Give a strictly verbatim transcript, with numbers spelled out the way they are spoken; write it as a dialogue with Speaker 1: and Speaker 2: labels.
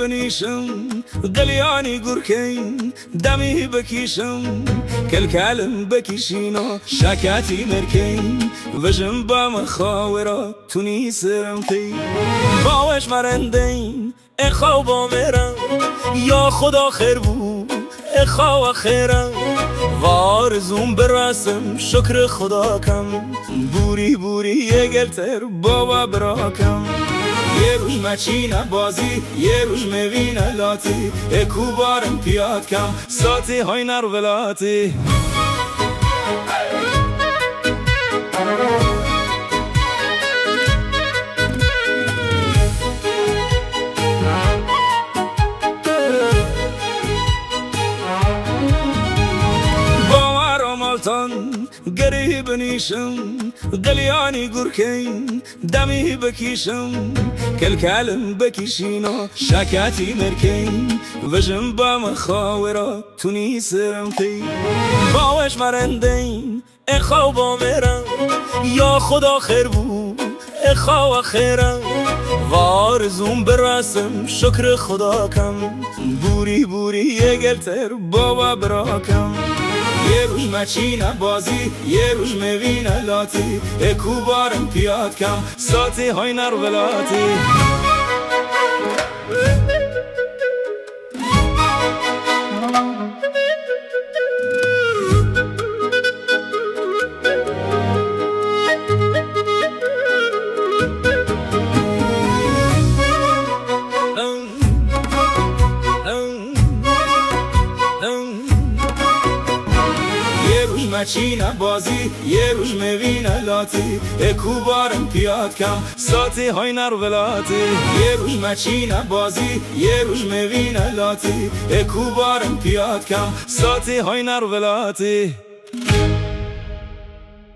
Speaker 1: بنیشم قلیانی گرکین دمی بکیشم کل کلم بکیشینا شکتی مرکین وجم با مخاورا تونی سرم کی باوش مرندین اخو با مرم یا خدا خیر بود اخو خیرم وارزوم برسم شکر خدا کم بوری بوری یه گلتر بابا براکم یه روش مچینه بازی یه روش موینه لاتی اکو بارم پیاد کم ساتی های نر ولاتی گری بنیشم قلیانی گرکین دمی بکیشم کل کلم بکیشینا شکتی مرکین وجم با مخاورا تونی سرم کی باوش مرندین اخو با مرم یا خدا خیر بود اخو خیرم وارزوم برسم شکر خدا کم بوری بوری یه گلتر بابا براکم یه روش مچینه بازی یه روش موینه لاتی اکو بارم پیاد کم ساتی های نر ولاتی مچینه بازی یه روش موینه لاتی اکو بارم پیاد کم ساتی های نر ولاتی یه روش مچینه بازی یه روش موینه لاتی اکو بارم پیاد کم ساتی های نر ولاتی